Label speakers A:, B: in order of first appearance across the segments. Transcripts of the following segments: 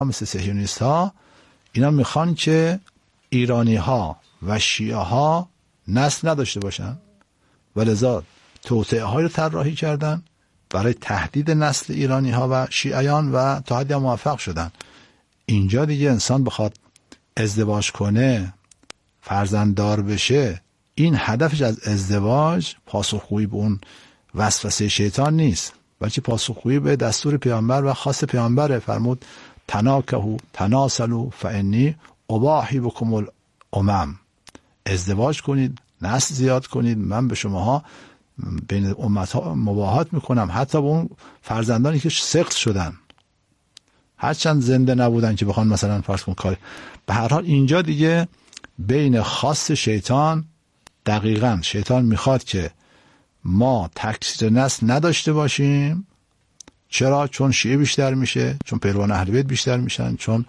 A: مثل صهیونیست ها اینا میخوان که ایرانی ها و شیعه ها نسل نداشته باشن و لذا توطئه های رو طراحی کردن برای تهدید نسل ایرانی ها و شیعیان و تا حدی موفق شدن. اینجا دیگه انسان بخواد ازدواج کنه، فرزنددار بشه، این هدفش از ازدواج پاسخگویی به اون وسوسه شیطان نیست، بلکه پاسخگویی به دستور پیامبر و خواست پیامبر. فرمود تناکحوا تناسلوا فانی اباحی بکم الامم، ازدواج کنید، نسل زیاد کنید، من به شماها بین امتها مباحات میکنم، حتی به اون فرزندانی که سقط شدن هرچند زنده نبودن که بخوان مثلا فرض کن کار. به هر حال اینجا دیگه بین خاص شیطان، دقیقاً شیطان میخواد که ما تکثیر نسل نداشته باشیم. چرا؟ چون شیعه بیشتر میشه، چون پیروان اهل بیت بیشتر میشن، چون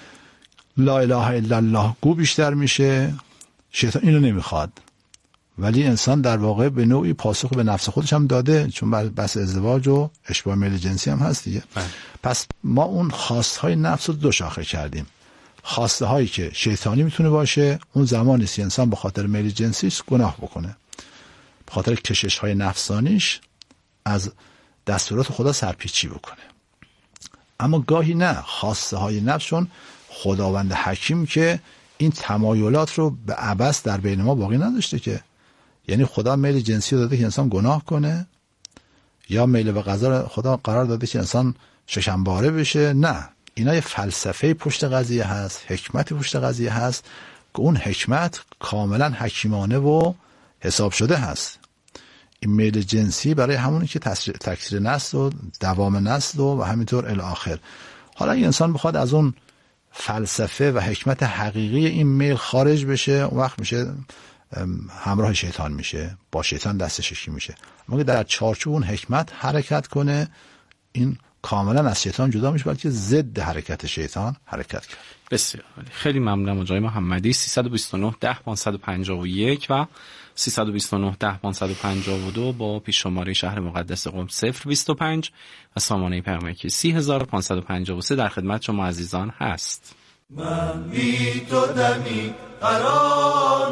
A: لا اله الا الله گو بیشتر میشه. شیطان اینو نمیخواد، ولی انسان در واقع به نوعی پاسخ به نفس خودش هم داده، چون بس ازدواج و اشباع میل جنسی هم هست دیگه. پس ما اون خواستهای نفس رو دو شاخه کردیم. خواسته هایی که شیطانی میتونه باشه، اون زمانی است انسان به خاطر میل جنسیش گناه بکنه، به خاطر کشش های نفسانیش از دستورات خدا سرپیچی بکنه. اما گاهی نه، خواسته های نفسشون خداوند حکیم که این تمایلات رو به عبث در بین ما باقی نداشته که، یعنی خدا میل جنسی رو داده که انسان گناه کنه، یا میل به غذا خدا قرار داده که انسان شکمباره بشه. نه، اینا یه فلسفه پشت قضیه هست، حکمت پشت قضیه هست که اون حکمت کاملا حکیمانه و حساب شده هست. این میل جنسی برای همونی که تکثیر نسل و دوام نسل و همینطور الی آخر. حالا این انسان بخواد از اون فلسفه و حکمت حقیقی این میل خارج بشه، اون وقت میشه همراه شیطان، میشه با شیطان دست شکی میشه. اما در چارچوب اون حکمت حرکت کنه، این کاملا از شیطان جدا میشه، بلکه ضد حرکت شیطان حرکت کرد.
B: بسیار خیلی ممنونم آقای محمدی. 329 10 551 و 329 10 552 با پیش شماره شهر مقدس قم 025 و سامانه پیامکی 30553 در خدمت شما عزیزان هست.
C: من بی تو دمی قرار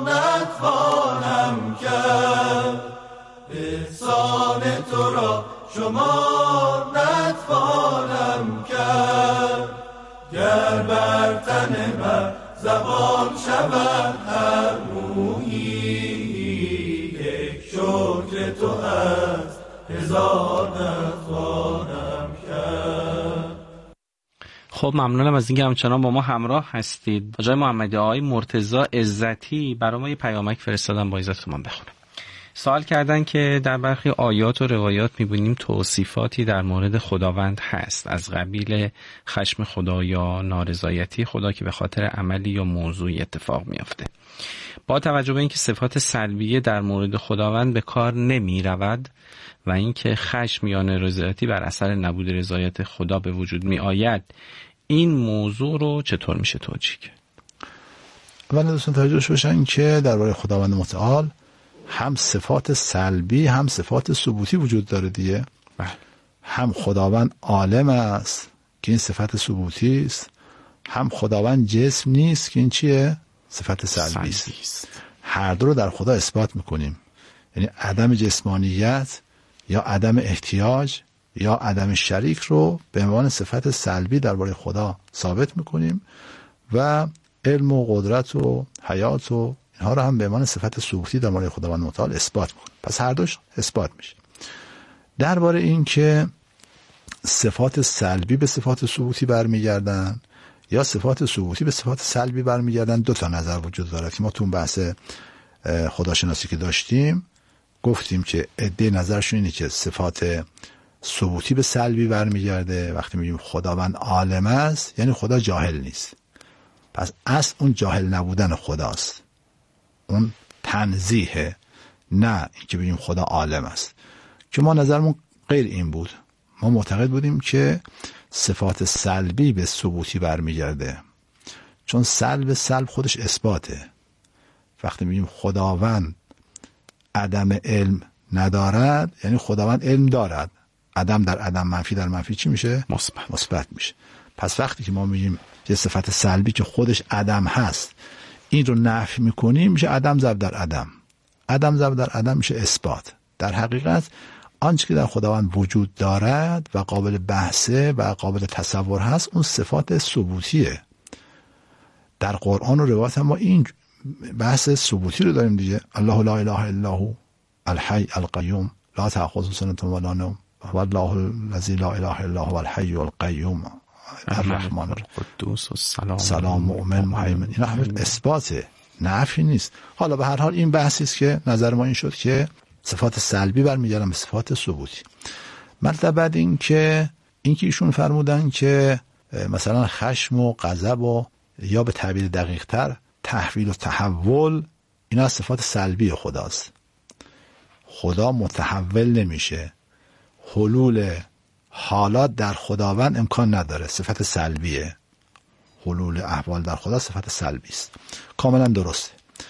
C: نتوانم کرد، احسان تو را شمار نتوانم کرد. گر بر تن من زبان شود هر مویی، یک شکر تو از هزار نتوانم کرد.
B: خب ممنونم از اینکه همچنان با ما همراه هستید. آقای محمدی، آقای مرتضی عزتی برای ما یه پیامک فرستادن، با اجازهتون بخونم. سوال کردن که در برخی آیات و روایات می‌بینیم توصیفاتی در مورد خداوند هست از قبیل خشم خدا یا نارضایتی خدا که به خاطر عملی یا موضوعی اتفاق میافته. با توجه به اینکه صفات سلبیه در مورد خداوند به کار نمی‌رود و اینکه خشم یا نارضایتی بر اثر نبود رضایت خدا به وجود می‌آید، این موضوع رو چطور میشه توجیه کرد؟
A: اولا دوستان توجه باشن که درباره خداوند متعال هم صفات سلبی هم صفات ثبوتی وجود داره دیگه. هم خداوند عالم است که این صفت ثبوتی است، هم خداوند جسم نیست که این چیه؟ صفت سلبی است. هر دو رو در خدا اثبات میکنیم، یعنی عدم جسمانیت یا عدم احتیاج یا عدم شریک رو به عنوان صفت سلبی درباره خدا ثابت میکنیم و علم و قدرت و حیات و اینها رو هم به عنوان صفت ثبوتی درباره خداوند متعال اثبات میکنیم. پس هر دوش اثبات میشه. درباره این که صفات سلبی به صفات ثبوتی برمیگردن یا صفات ثبوتی به صفات سلبی برمیگردن، دو تا نظر وجود داره که ما تو بحث خداشناسی که داشتیم گفتیم که عده نظرشون اینه که صفات ثبوتی به سلبی برمیگرده. وقتی میگیم خداوند عالم است یعنی خدا جاهل نیست، پس اصل اون جاهل نبودن خداست، اون تنزیه، نه اینکه بگیم خدا عالم است. که ما نظرمون غیر این بود، ما معتقد بودیم که صفات سلبی به ثبوتی برمیگرده، چون سلب خودش اثباته. وقتی میگیم خداوند عدم علم ندارد یعنی خداوند علم دارد. عدم در عدم، منفی در منفی چی میشه؟ مثبت میشه. پس وقتی که ما میگیم یه صفت سلبی که خودش عدم هست این رو نفی میکنیم میشه عدم ضرب در عدم. عدم ضرب در عدم میشه اثبات. در حقیقت آنچه که در خداوند وجود دارد و قابل بحثه و قابل تصور هست اون صفات ثبوتیه. در قرآن و روایت ما این بحث ثبوتی رو داریم دیگه. الله لا اله الا هو الحی القیوم لا تأخذه سنة ولا نوم هو الله الذی لا اله الا هو الحی القیوم الرحمن
B: القدوس
A: السلام مؤمن مهیمن. اینا همه اثباته، نفی نیست. حالا به هر حال این بحثی است که نظر ما این شد که صفات سلبی برمیگردن به صفات ثبوتی. مطلب بعد این که ایشون فرمودن که مثلا خشم و غضب و یا به تعبیر دقیق تر تحویل و تحول اینا صفات سلبی خداست. خدا متحول نمیشه. حلول حالات در خداوند امکان نداره، صفت سلبیه. حلول احوال در خدا صفت سلبی است. کاملا درسته.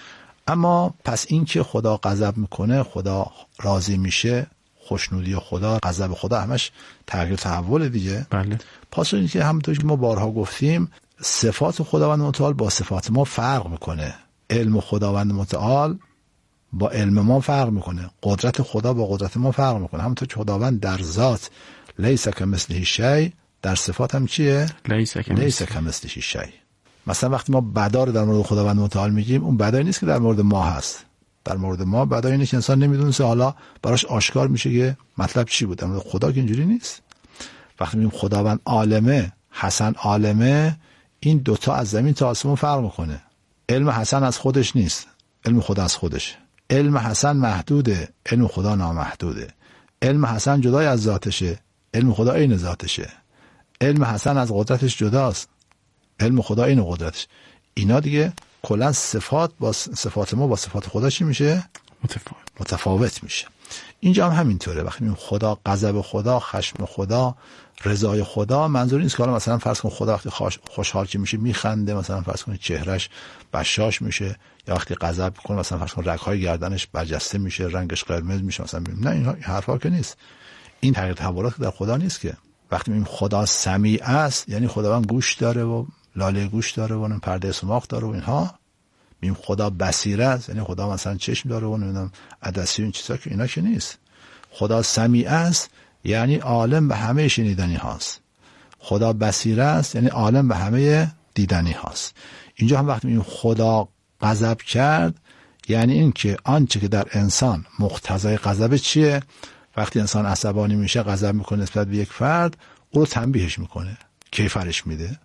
A: اما پس این که خدا غضب میکنه، خدا راضی میشه، خوشنودی خدا، غضب خدا همش تغییر تحول دیگه.
B: بله.
A: پس این که همونطور که ما بارها گفتیم صفات خداوند متعال با صفات ما فرق میکنه. علم خداوند متعال با علم ما فرق میکنه. قدرت خدا با قدرت ما فرق میکنه. همونطور که خداوند در ذات لیس کمثله شیء، در صفات هم چیه؟ لیس کمثله شیء. مثلا وقتی ما بدا رو در مورد خداوند متعال میگیم اون بدایی نیست که در مورد ما هست. در مورد ما بدایی اینه که انسان نمیدونه، حالا براش آشکار میشه که مطلب چی بود. در مورد خدا که اینجوری نیست. وقتی میگیم خداوند عالمه، حسن عالمه، این دوتا از زمین تا آسمون فرق میکنه. علم حسن از خودش نیست، علم خدا از خودشه. علم حسن محدوده، علم خدا نامحدوده. علم حسن جدای از ذاتشه، علم خدا عین ذاتشه. علم حسن از قدرتش جداست، علم خدا عین قدرتش. اینا دیگه کلا صفات با صفات ما با صفات خدا چی میشه؟ متفاوت میشه. اینجا هم همینطوره. وقتی میگیم خدا، غضب خدا، خشم خدا، رضای خدا، منظور نیست که حالا مثلا فرض کن خدا وقتی خوشحال که میشه میخنده، مثلا فرض کن چهرهش بشاش میشه، یا وقتی غضب کنه مثلا فرض کن رگ‌های گردنش برجسته میشه، رنگش قرمز میشه مثلا. نه این حرفا که نیست. این تغییر تحولات در خدا نیست که. وقتی میگیم خدا سمیع است یعنی خداوند گوش داره و لاله گوش داره و پرده سماق داره و اینها. میگیم خدا بصیر است یعنی خدا مثلا چشم داره و نمیدونم عدسی و این چیزا، که اینا که نیست. خدا سمیع است یعنی عالم به همه شنیدنی هاست. خدا بصیر است یعنی عالم به همه دیدنی هاست. اینجا هم وقتی میگیم خدا غضب کرد یعنی این که آنچه که در انسان مقتضای غضب چیه؟ وقتی انسان عصبانی میشه، غضب میکنه نسبت به یک فرد، او رو تنبیهش میکنه، کیفرش میده.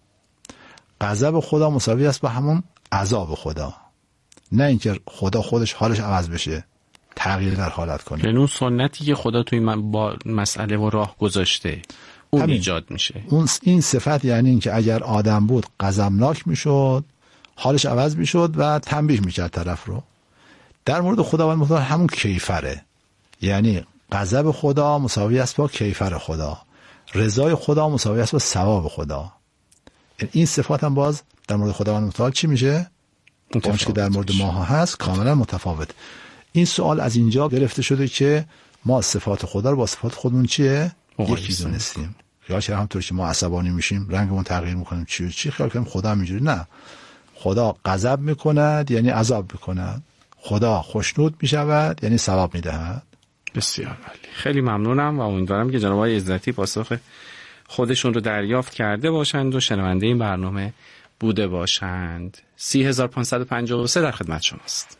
A: غضب خدا مساوی است با همون عذاب خدا. نه اینکه خدا خودش حالش عوض بشه، تغییر در حالت کنه.
B: یعنی اون سنتی که خدا توی با مسئله و راه گذاشته اون ایجاد میشه.
A: این صفت یعنی این که اگر آدم بود غضبناک میشد، حالش عوض میشد و تنبیه میکرد طرف رو. در مورد خداوند متعال همون کیفره. یعنی غضب خدا مساوی است با کیفر خدا، رضای خدا مساوی است با ثواب خدا. این صفات هم باز در مورد خداوند متعال چی میشه؟ اون که در مورد ما هست کاملا متفاوت. این سوال از اینجا گرفته شده که ما صفات خدا رو با صفات خودمون چیه؟ یکی دونستیم. خیال کنیم همونطور که ما عصبانی میشیم رنگمون تغییر میکنیم چی خیال کنیم خدا اینجوری. نه، خدا غضب میکند یعنی عذاب میکند، خدا خوشنود میشود یعنی ثواب میدهد.
B: بسیار عالی. خیلی ممنونم و امیدوارم که جناب آقای عزتی پاسخ خودشون رو دریافت کرده باشند و شنونده این برنامه بوده باشند. 30553 در خدمت شماست.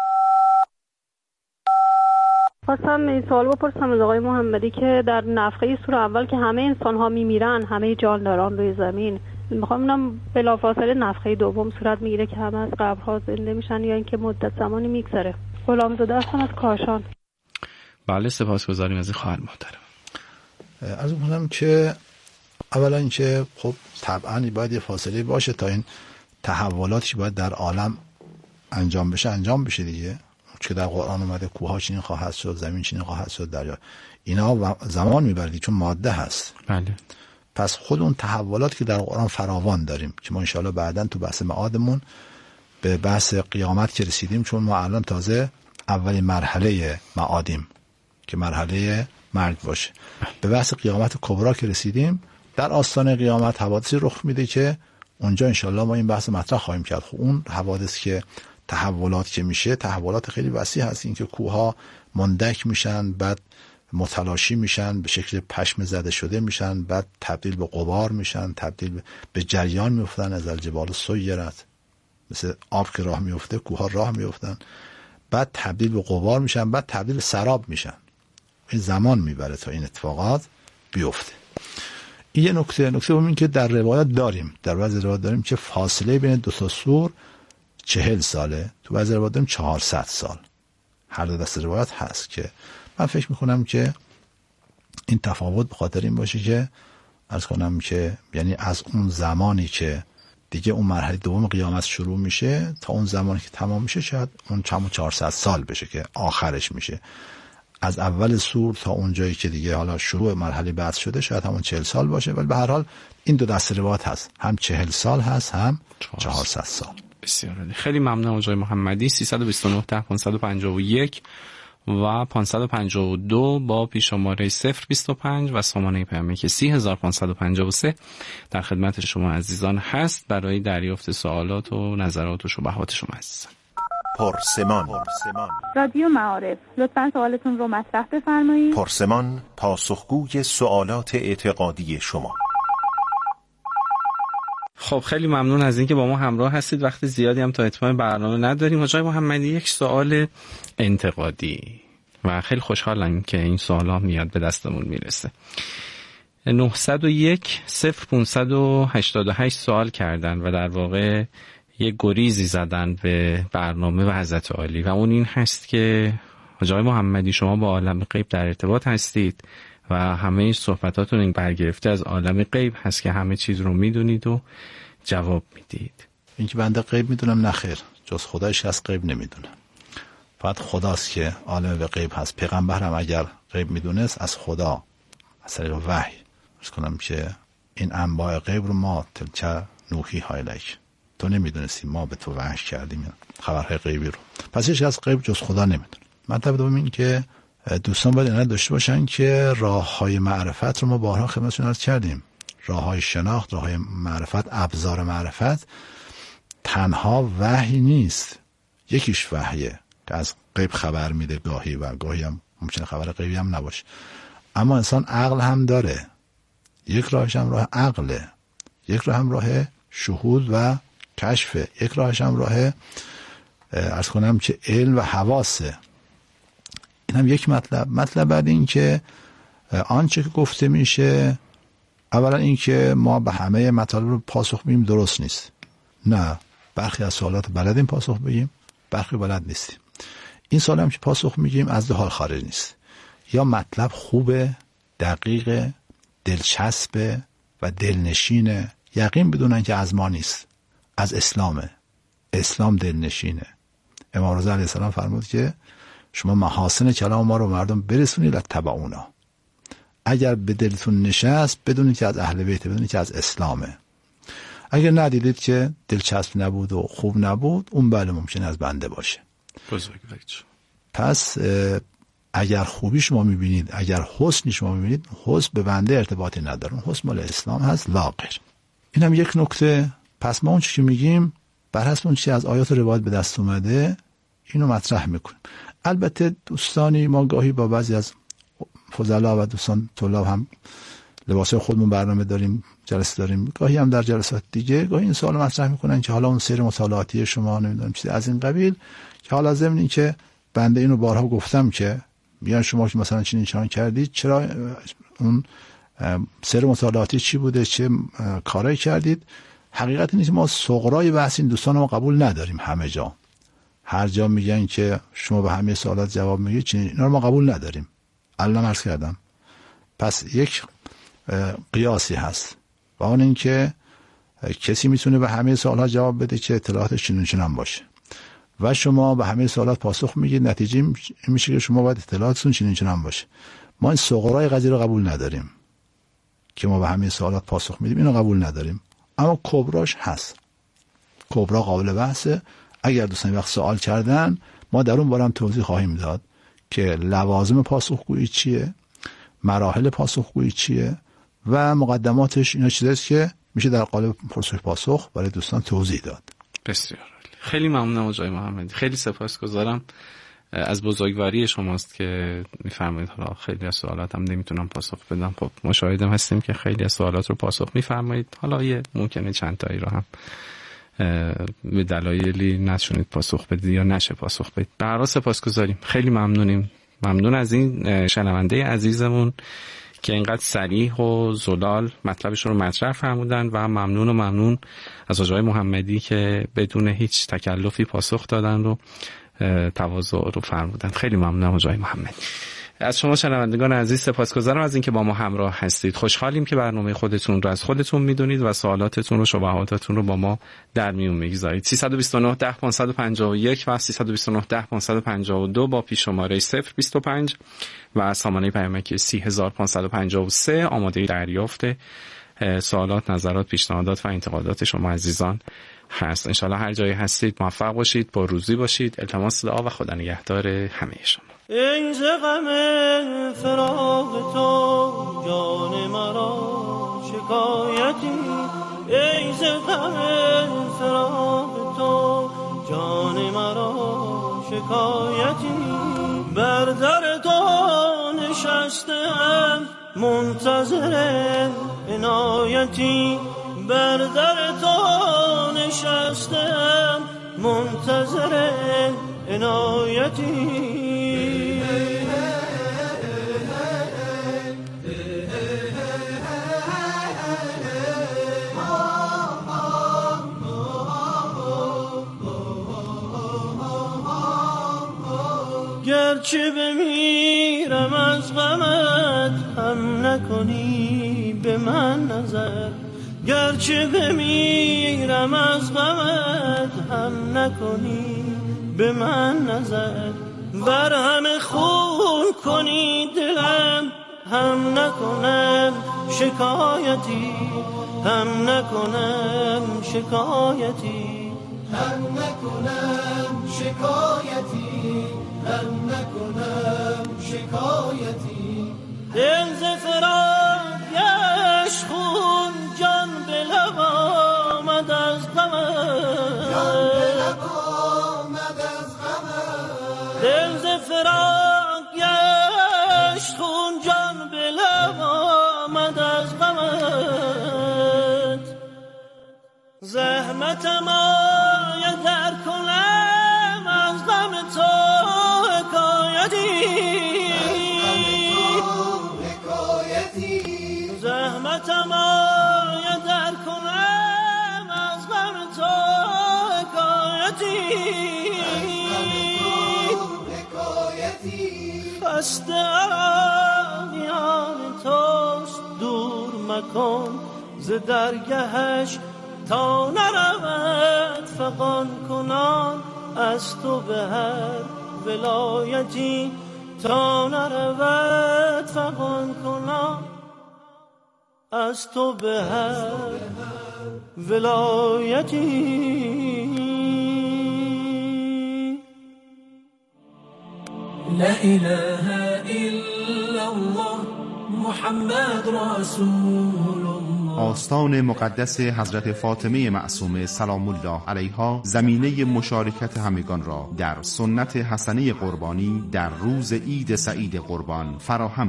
D: خواستم این سوال بپرسم از آقای محمدی که در نفخه سوره اول که همه انسان ها میمیرن، همه جانداران روی زمین، میخوام ببینم بلافاصله نفخه دوم صورت میگیره که همه از قبرها زنده میشن یا اینکه مدت زمانی میگذره؟ غلامزاده هستم از کاشان.
B: بله، سپاسگزاریم از خواهر محترم.
A: عرض می‌کنم که اولا اینکه خب طبعا باید یه فاصله باشه تا این تحولاتی باید در عالم انجام بشه دیگه. چون در قرآن اومده کوها چنین خواهد شد، زمین چنین خواهد شد، دریا، اینا زمان میبره چون ماده هست.
B: بله.
A: پس خود اون تحولات که در قرآن فراوان داریم که ما انشاءالله بعداً تو بحث معادمون به بحث قیامت که رسیدیم، چون ما الان تازه اولین مرحله معادیم که مرحله مرگ باشه، به بحث قیامت کبرا که رسیدیم، در آستانه قیامت حوادثی رخ میده که اونجا انشالله ما این بحث مطرح خواهیم کرد. خب اون حوادث که تحولات که میشه، تحولات خیلی وسیع هست. این که کوها مندک میشن، بعد متلاشی میشن، به شکل پشم زده شده میشن، بعد تبدیل به غبار میشن، تبدیل به جریان میفتن. از الجبال سیرت، مثل آب که راه میفته کوها راه میفتن، بعد تبدیل به غبار میشن، بعد تبدیل به سراب میشن. این زمان میبره تا این اتفاقات بیفته. این یه نکته این که در روایات داریم، در بعضی روایات داریم که فاصله بین دو تا سور 40 ساله، تو بعضی روایات داریم 400 سال. هر دو دسته روایات هست که من فکر میکنم که این تفاوت به خاطر این باشه که عرض کنم که یعنی از اون زمانی که دیگه اون مرحله دوم قیامت شروع میشه تا اون زمانی که تمام میشه شاید اون 400 سال بشه که آخرش میشه. از اول سور تا اون جایی که دیگه حالا شروع مرحله بعد شده شاید همون 40 سال باشه. ولی به هر حال این دو دسته روایت هست، هم 40 سال هست هم 400 سال.
B: بسیار عالی. خیلی ممنون آقای محمدی. 329 10 551 و 552 با پیش‌شماره 025 و سامانه پیامی که 30553 در خدمت شما عزیزان هست برای دریافت سوالات و نظرات و شبهات شما عزیزان.
E: پرسمان.
F: رادیو معارف، لطفاً سوالتون رو مطرح بفرمایید.
E: پرسمان، پاسخگوی سوالات اعتقادی شما.
B: خب خیلی ممنون از اینکه با ما همراه هستید. وقت زیادی هم تا اتمام برنامه نداریم. آقای محمدی، یک سوال انتقادی و خیلی خوشحالم که این سوالا میاد به دستمون میرسه. 901 0588 سوال کردن و در واقع یک گریزی زدن به برنامه و حضرت عالی و اون این هست که آقای محمدی شما با عالم غیب در ارتباط هستید و همه صحبتاتون این برگرفته از عالم غیب هست که همه چیز رو میدونید و جواب میدید.
A: این که بنده غیب میدونم نخیر، جز خدایش از غیب نمیدونم. فقط خداست که عالم به غیب هست. پیغمبر هم اگر غیب میدونست از خدا از طریق وحی عرض کنم که این انباء غیب رو ما تلک نوحی هایلک، تو نمیدونستی ما به تو وحی کردیم خبرهای غیبی رو. پس هیچ از غیب جز خدا نمیدونه. مطلب دوم این که دوستان باید اینها داشته باشن که راههای معرفت رو ما بارها خدمتتون عرض کردیم. راههای شناخت، راههای معرفت، ابزار معرفت تنها وحی نیست. یکیش وحیه که از غیب خبر میده گاهی و گاهی هم ممکنه خبر غیبی هم نباشه. اما انسان عقل هم داره. یک راهش هم راه عقله، یک راه هم راه شهود و کشفه، یک راهش هم راه عرض کنم که علم و حواسه. این هم یک مطلب بعد این که آنچه که گفته میشه، اولا این که ما به همه مطالب رو پاسخ بدیم درست نیست. نه، برخی از سوالات بلدیم پاسخ بدیم، برخی بلد نیستیم. این سوال هم که پاسخ میگیم از دو حال خارج نیست. یا مطلب خوبه، دقیق، دلچسبه و دلنشینه، یقین بدونن که از ما نیست، از اسلامه. اسلام دلنشینه. امام رضا علیه السلام فرمود که شما محاسن کلام ما رو مردم برسونید لتبعونا. اگر به دلتون نشست بدونید که از اهل بیت، بدونید که از اسلامه. اگر ندیدید که دلچسب نبود و خوب نبود، اون بله ممکنه از بنده باشه. پس اگر خوبی شما میبینید، اگر حسنی شما میبینید، حسن به بنده ارتباطی نداره، حسن مال اسلام هست لا غیر. این هم یک نکته. پس ما اون چی که میگیم بر حسب اون چی از آیات روایت به دست اومده اینو مطرح میکنیم. البته دوستانی ما گاهی با بعضی از فضلا و دوستان طلاب هم لباسه خودمون برنامه داریم، جلسه داریم، گاهی هم در جلسات دیگه گاهی این سوال مطرح میکنن که حالا اون سیر مطالعاتی شما نمیدونم چیزی از این قبیل، که حالا ضمن این که بنده اینو بارها گفتم که میان شما که مثلا چنین چنان کردید، چرا اون سیر مطالعاتی چی بوده، چه کارایی کردید. حقیقت اینه که ما صغرای بحث این دوستان ما قبول نداریم. همه جا هر جا میگن که شما به همه سوالات جواب میگید، چنین اینا رو ما قبول نداریم. الان عرض کردم. پس یک قیاسی هست و اون این که کسی میتونه به همه سوالات جواب بده که اطلاعاتش چنین چنان باشه و شما به همه سوالات پاسخ میگید، نتیجه میشه که شما باید اطلاعاتتون چنین چنان باشه. ما این صغرای قضیه رو قبول نداریم که ما به همه سوالات پاسخ میدیم، اینو قبول نداریم. اما کبراش هست. کبرا قابل بحثه. اگر دوستان وقت سوال کردن ما در اون بارم توضیح خواهیم داد که لوازم پاسخگویی چیه، مراحل پاسخگویی چیه و مقدماتش اینا چیزاست که میشه در قالب پرسش پاسخ برای دوستان توضیح داد.
B: بسیار خیلی ممنونم آقای محمدی، خیلی سپاسگزارم از بزرگواری شماست که میفرمایید. حالا خیلی از سوالاتم نمیتونم پاسخ بدم، خب مشاهدم هستیم که خیلی از سوالات رو پاسخ میفرمایید، حالا یه ممکنه چند تایی رو هم به دلایلی نتونید پاسخ بدید یا نشه پاسخ بدید. به هر حال سپاسگزاریم، خیلی ممنونیم. ممنون از این شنونده عزیزمون که اینقدر صریح و زلال مطلبشون رو مطرح فرمودن و ممنون از آقای محمدی که بدون هیچ تکلفی پاسخ دادن رو تواضع رو فرمودن. خیلی ممنونم آقای محمدی. از شما شنوندگان عزیز سپاسگزارم از اینکه با ما همراه هستید. خوشحالیم که برنامه خودتون رو از خودتون میدونید و سوالاتتون رو، شبهاتتون رو با ما در میون میگذارید. 329 10 551 و 329 10 552 با پیش شماره 025 و سامانه پیامکی 30553 آماده دریافت سوالات، نظرات، پیشنهادات و انتقادات شما عزیزان هست. انشالله هر جایی هستید موفق باشید، با روزی باشید. التماس دعا و خدا نگهدار همه شما.
C: ای ز غم فراق تو جان مرا شکایتی، ای ز غم فراق تو جان مرا شکایتی، بر در تو نشستم منتظر عنایتی، بر در تو نشستم منتظر عنایتی. گرچه بمیرم از غمت هم نکنی به من نظر، گرچه بمیرم از غمت هم نکنی به من نظر، بر همه خون کنی دلم هم نکنم شکایتی، هم نکنم شکایتی، هم نکنم شکایتی، هم نکنم شکایتی. دل ز فراق گشت خون، جان به لب آمد از غمت، جان به لب آمد از غمت، دل ز فراق گشت خون، جان به لب آمد از غمت. زحمتم آید در کنم از غم تو زحمتم آید در کنم از غم تو حکایتی، خسته آیان توست دور مکن ز درگهش، تا نرود فغان کنان از تو به هر ولایتی، تا نرود فغان کنان از تو به هر ولایتی. لا اله الا الله محمد رسول الله.
E: آستان مقدس حضرت فاطمه معصومه سلام الله علیها زمینه مشارکت همگان را در سنت حسنه قربانی در روز عید سعید قربان فراهم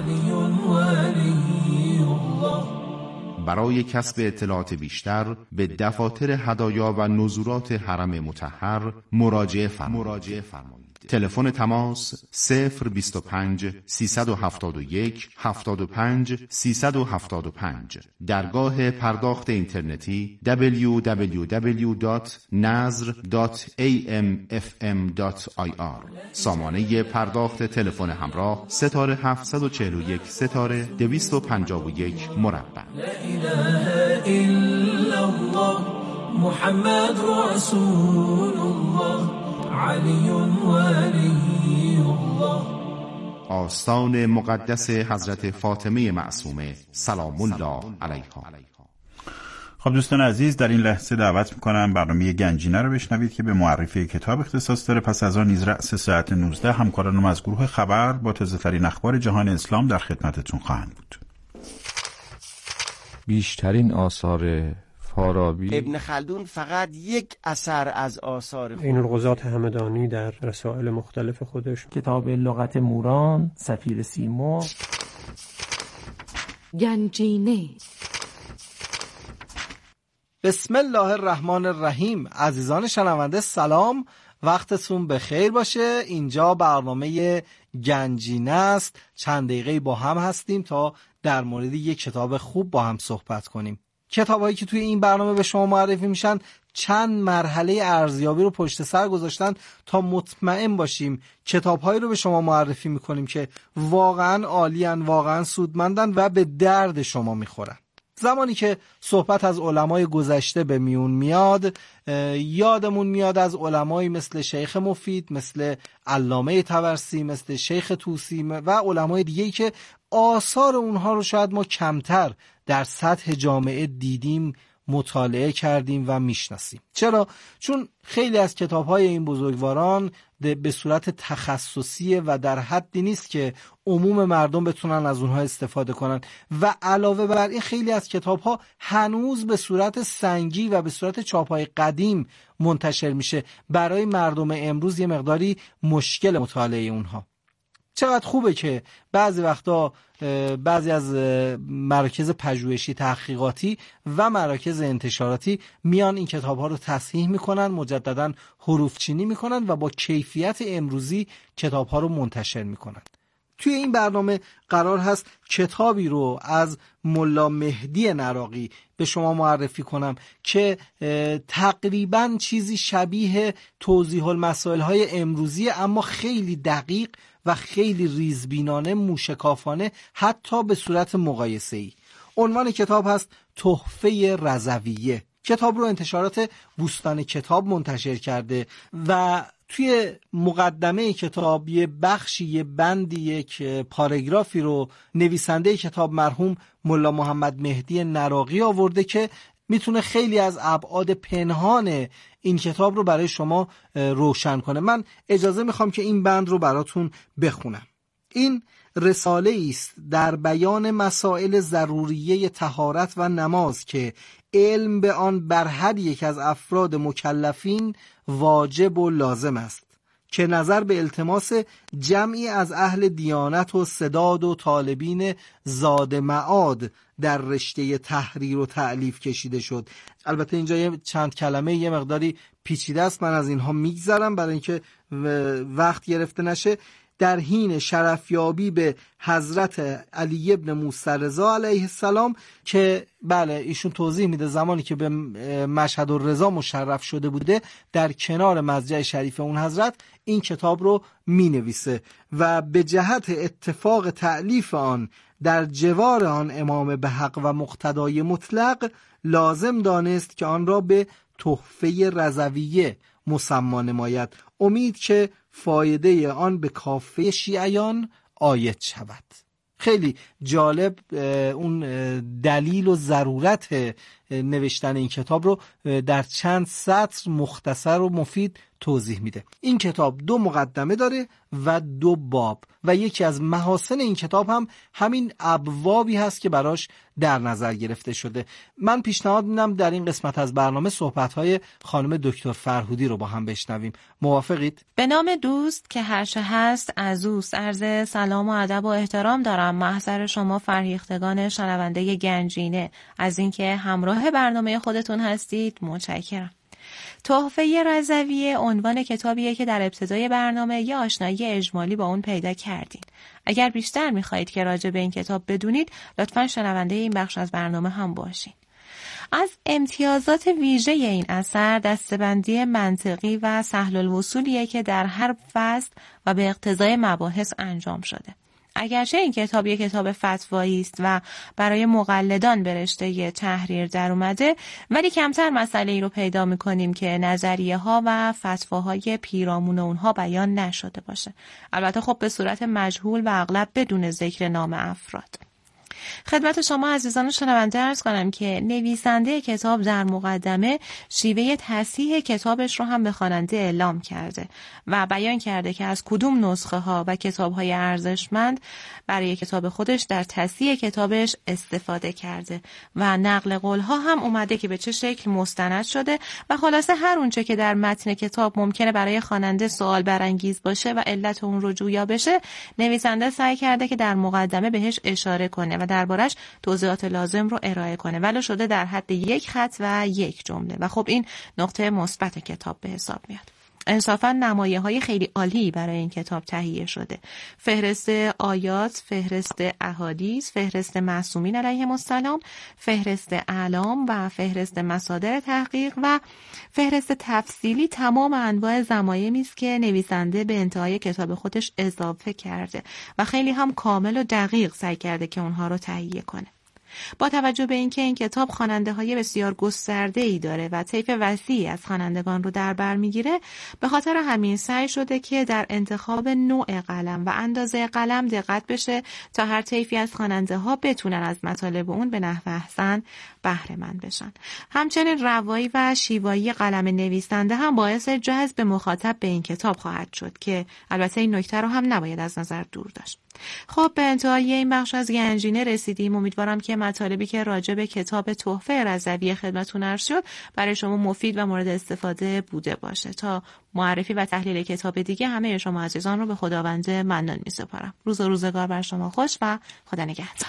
E: می‌کند. برای کسب اطلاعات بیشتر به دفاتر هدایا و نزورات حرم مطهر مراجعه فرمایید. تلفن تماس 025 371 75 375. درگاه پرداخت اینترنتی www.nazr.amfm.ir. سامانه پرداخت تلفن همراه ستاره 741 ستاره 251 مربع. لا اله الا الله محمد رسول الله علی ولی الله. آستان مقدس حضرت فاطمه معصومه سلام الله علیها.
G: خب دوستان عزیز، در این لحظه دعوت میکنم برنامه گنجینه رو بشنوید که به معرفی کتاب اختصاص داره. پس از آن نیز رأس ساعت 19 همکارانم از گروه خبر با تازه‌ترین اخبار جهان اسلام در خدمتتون خواهند بود.
H: بیشترین آثار فارابی.
I: ابن خلدون فقط یک اثر از آثار
J: این‌الغزات همدانی در رسائل مختلف خودش،
K: کتاب لغت موران، سفیر سیمرغ،
L: گنجینه.
M: بسم الله الرحمن الرحیم. عزیزان شنونده سلام، وقتتون بخیر باشه. اینجا برنامه گنجینه است. چند دقیقه با هم هستیم تا در مورد یک کتاب خوب با هم صحبت کنیم. کتابایی که توی این برنامه به شما معرفی میشن چند مرحله ارزیابی رو پشت سر گذاشتن تا مطمئن باشیم کتابهایی رو به شما معرفی میکنیم که واقعا عالیان، واقعا سودمندن و به درد شما میخورن. زمانی که صحبت از علمای گذشته به میون میاد، یادمون میاد از علمایی مثل شیخ مفید، مثل علامه طبرسی، مثل شیخ طوسی و علمای دیگه‌ای که آثار اونها رو شاید ما کمتر در سطح جامعه دیدیم، مطالعه کردیم و میشناسیم. چرا؟ چون خیلی از کتاب‌های این بزرگواران به صورت تخصصی و در حدی نیست که عموم مردم بتونن از اونها استفاده کنن و علاوه بر این خیلی از کتاب‌ها هنوز به صورت سنگی و به صورت چاپ‌های قدیم منتشر میشه. برای مردم امروز یه مقداری مشکل مطالعه اونها. چقدر خوبه که بعضی وقتا بعضی از مراکز پژوهشی تحقیقاتی و مراکز انتشاراتی میان این کتاب‌ها رو تصحیح میکنن، مجدداً حروف چینی میکنن و با کیفیت امروزی کتاب‌ها رو منتشر میکنن. توی این برنامه قرار هست کتابی رو از ملا مهدی نراقی به شما معرفی کنم که تقریباً چیزی شبیه توضیح المسائل‌های امروزی، اما خیلی دقیق و خیلی ریزبینانه، موشکافانه، حتی به صورت مقایسه‌ای. عنوان کتاب هست تحفه رضویه. کتاب رو انتشارات بوستان کتاب منتشر کرده و توی مقدمه کتاب یه بخشی، یه بندی، یک پاراگرافی رو نویسنده کتاب مرحوم ملا محمد مهدی نراقی آورده که میتونه خیلی از ابعاد پنهان این کتاب رو برای شما روشن کنه. من اجازه میخوام که این بند رو براتون بخونم. این رساله است در بیان مسائل ضروریه طهارت و نماز که علم به آن بر هر یک از افراد مکلفین واجب و لازم است، که نظر به التماس جمعی از اهل دیانت و سداد و طالبین زاد معاد در رشته تحریر و تألیف کشیده شد. البته اینجا یه چند کلمه یه مقداری پیچیده است، من از اینها میگذرم برای اینکه وقت گرفته نشه. در حین شرفیابی به حضرت علی ابن موسی رضا علیه السلام، که بله ایشون توضیح میده زمانی که به مشهد الرضا مشرف شده بوده در کنار مضجع شریف اون حضرت این کتاب رو می نویسه و به جهت اتفاق تألیف آن در جوار آن امام به حق و مقتدای مطلق لازم دانست که آن را به تحفه رضویه مسما نماید، امید که فایده آن به کافه شیعیان عاید شود. خیلی جالب اون دلیل و ضرورت نوشتن این کتاب رو در چند سطر مختصر و مفید توضیح میده. این کتاب 2 مقدمه داره و 2 باب و یکی از محاسن این کتاب هم همین ابوابی هست که براش در نظر گرفته شده. من پیشنهاد میدم در این قسمت از برنامه صحبت‌های خانم دکتر فرهودی رو با هم بشنویم. موافقید؟
N: به نام دوست که هرچه هست از اوست، عرض سلام و ادب و احترام دارم محضر شما فرهیختگان شنونده گنجینه. از اینکه همراه برنامه خودتون هستید متشکرم. تحفه رضویه عنوان کتابیه که در ابتدای برنامه یه آشنایی اجمالی با اون پیدا کردین. اگر بیشتر میخواهید که راجع به این کتاب بدونید لطفاً شنونده این بخش از برنامه هم باشین. از امتیازات ویژه این اثر دسته‌بندی منطقی و سهل الوصولیه که در هر فصل و به اقتضای مباحث انجام شده. اگرچه این کتاب یک کتاب فتوایی است و برای مقلدان به رشته تحریر در اومده، ولی کمتر مسئله ای رو پیدا می‌کنیم که نظریه ها و فتواهای پیرامون اونها بیان نشده باشه. البته خب به صورت مجهول و اغلب بدون ذکر نام افراد. خدمت شما عزیزان شنونده عرض کنم که نویسنده کتاب در مقدمه شیوه تصحیح کتابش رو هم به خواننده اعلام کرده و بیان کرده که از کدوم نسخه ها و کتاب های ارزشمند برای کتاب خودش در تصحیح کتابش استفاده کرده و نقل قول ها هم اومده که به چه شکل مستند شده و خلاصه هر اونچه که در متن کتاب ممکنه برای خواننده سوال برانگیز باشه و علت اون رو جویا بشه، نویسنده سعی کرده که در مقدمه بهش اشاره کنه و دربارش توضیحات لازم رو ارائه کنه، ولو شده در حد 1 خط و 1 جمله و خب این نقطه مثبت کتاب به حساب میاد. انصافاً نمایه‌های خیلی عالی برای این کتاب تهیه شده. فهرست آیات، فهرست احادیث، فهرست معصومین علیهم السلام، فهرست اعلام و فهرست مصادر تحقیق و فهرست تفصیلی تمام انواع ضمایمی است که نویسنده به انتهای کتاب خودش اضافه کرده و خیلی هم کامل و دقیق سعی کرده که اونها رو تهیه کنه. با توجه به اینکه این کتاب خواننده‌های بسیار گسترده‌ای داره و طیف وسیعی از خوانندگان رو در بر میگیره، به خاطر همین سعی شده که در انتخاب نوع قلم و اندازه قلم دقت بشه تا هر طیفی از خواننده‌ها بتونن از مطالب اون به نحو احسن بهره مند بشن. همچنین روایی و شیوایی قلم نویسنده هم باعث جذب مخاطب به این کتاب خواهد شد که البته این نکته رو هم نباید از نظر دور داشت. خب به انتهای این بخش از گنجینه رسیدیم. امیدوارم که مطالبی که راجع به کتاب تحفه رضویه خدمتتون عرض شد برای شما مفید و مورد استفاده بوده باشه. تا معرفی و تحلیل کتاب دیگه همه شما عزیزان رو به خداوند منان می‌سپارم. روز و روزگار بر شما خوش و خدا نگهدار.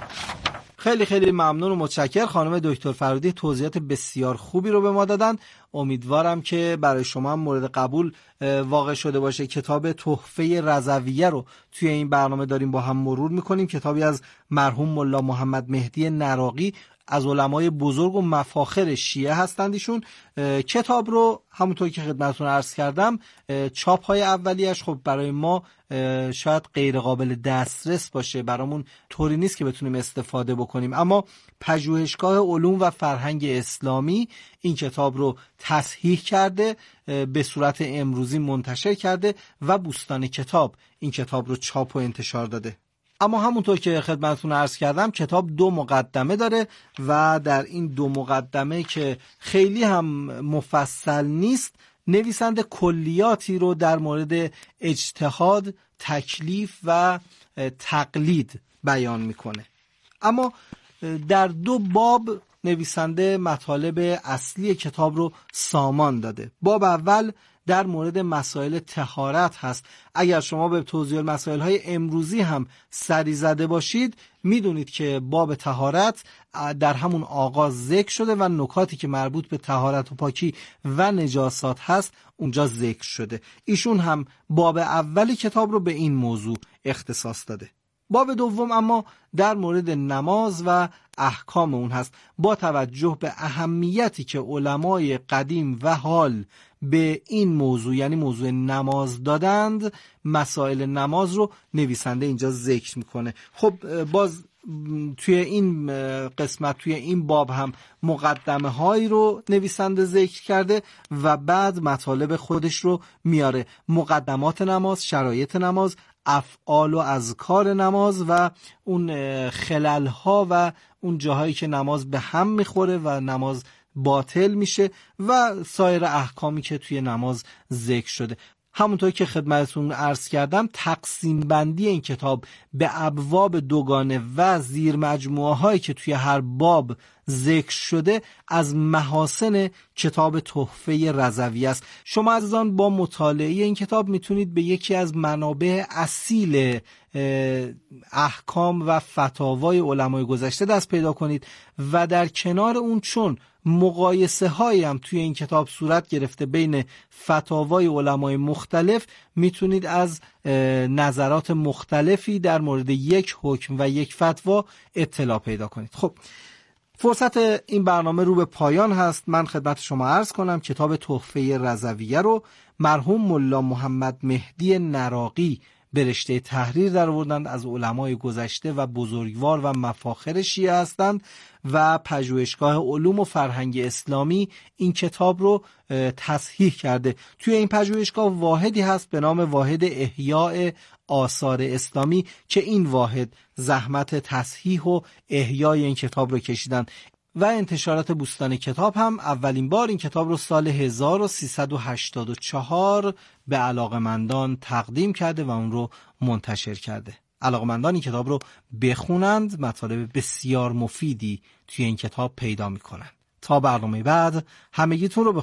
M: خیلی خیلی ممنون و متشکر خانم دکتر فرودی، توضیحات بسیار خوبی رو به ما دادن. امیدوارم که برای شما هم مورد قبول واقع شده باشه. کتاب تحفه رضویه رو توی این برنامه داریم با هم مرور میکنیم. کتابی از مرحوم ملا محمد مهدی نراقی، از علمای بزرگ و مفاخر شیعه هستند ایشون. کتاب رو همونطور که خدمتتون عرض کردم چاپ های اولیش خب برای ما شاید غیر قابل دسترس باشه، برامون طوری نیست که بتونیم استفاده بکنیم، اما پژوهشگاه علوم و فرهنگ اسلامی این کتاب رو تصحیح کرده، به صورت امروزی منتشر کرده و بوستان کتاب این کتاب رو چاپ و انتشار داده. اما همونطور که خدمتتون عرض کردم کتاب 2 مقدمه داره و در این 2 مقدمه که خیلی هم مفصل نیست، نویسنده کلیاتی رو در مورد اجتهاد، تکلیف و تقلید بیان میکنه. اما در 2 باب نویسنده مطالب اصلی کتاب رو سامان داده. باب اول در مورد مسائل طهارت هست. اگر شما به توضیح مسائل های امروزی هم سری زده باشید میدونید که باب طهارت در همون آغاز ذکر شده و نکاتی که مربوط به طهارت و پاکی و نجاسات هست اونجا ذکر شده. ایشون هم باب اولی کتاب رو به این موضوع اختصاص داده. باب دوم اما در مورد نماز و احکام اون هست. با توجه به اهمیتی که علمای قدیم و حال به این موضوع یعنی موضوع نماز دادند، مسائل نماز رو نویسنده اینجا ذکر میکنه. خب باز توی این قسمت توی این باب هم مقدمه هایی رو نویسنده ذکر کرده و بعد مطالب خودش رو میاره، مقدمات نماز، شرایط نماز، افعال و اذکار نماز و اون خلل‌ها و اون جاهایی که نماز به هم میخوره و نماز باطل میشه و سایر احکامی که توی نماز ذکر شده. همونطور که خدمتتون عرض کردم تقسیم بندی این کتاب به ابواب دوگانه و زیر مجموعه هایی که توی هر باب ذکر شده از محاسن کتاب تحفه رضویه است. شما عزیزان با مطالعه این کتاب میتونید به یکی از منابع اصیل احکام و فتاوای علمای گذشته دست پیدا کنید و در کنار اون چون مقایسه هایی هم توی این کتاب صورت گرفته بین فتاوای علمای مختلف، میتونید از نظرات مختلفی در مورد یک حکم و یک فتوا اطلاع پیدا کنید. خب فرصت این برنامه رو به پایان هست. من خدمت شما عرض کنم کتاب تحفه رضویه رو مرحوم ملا محمد مهدی نراقی به رشته تحریر در آوردند، از علمای گذشته و بزرگوار و مفاخر شیعه هستند و پژوهشگاه علوم و فرهنگ اسلامی این کتاب رو تصحیح کرده. توی این پژوهشگاه واحدی هست به نام واحد احیاء آثار اسلامی که این واحد زحمت تصحیح و احیای این کتاب رو کشیدن و انتشارات بوستان کتاب هم اولین بار این کتاب رو سال 1384 به علاقمندان تقدیم کرده و اون رو منتشر کرده. علاقمندان این کتاب رو بخونند، مطالب بسیار مفیدی توی این کتاب پیدا میکنند. تا برنامه بعد همگیتون رو به